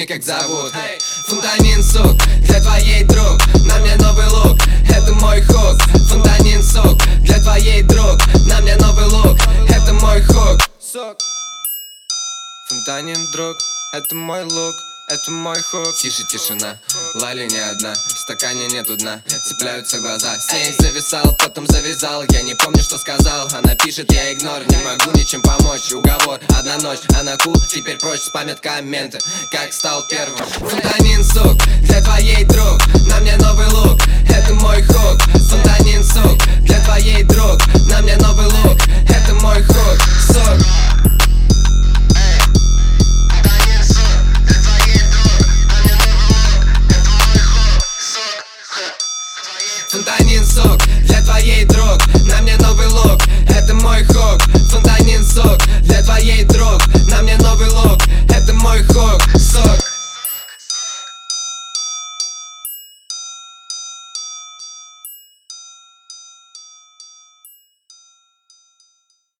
как зовут. Фонтанин, сук, для твоей друг, на мне новый лук, это мой хук. Фонтанин, сук, для твоей друг, на мне новый лук, это мой хук. Фонтанин, друг, это мой лук, это мой хук. Тише, тишина, Лали не одна, в стакане нету дна, цепляются глаза. С ней зависал, потом завязал, я не помню, что сказал. Она пишет, я игнор, не могу ничем помочь. Уговор, одна ночь, она кул, теперь прочь спамят комменты, как стал первым. Фонтанин, сук, для твоей друг, на мне новый лук, это мой хук. Фонтанин, сук, для твоей друг, на мне новый лук, это мой хук, сук. Фонтанин, сук, для твоей друг, на мне новый лук, это мой хук.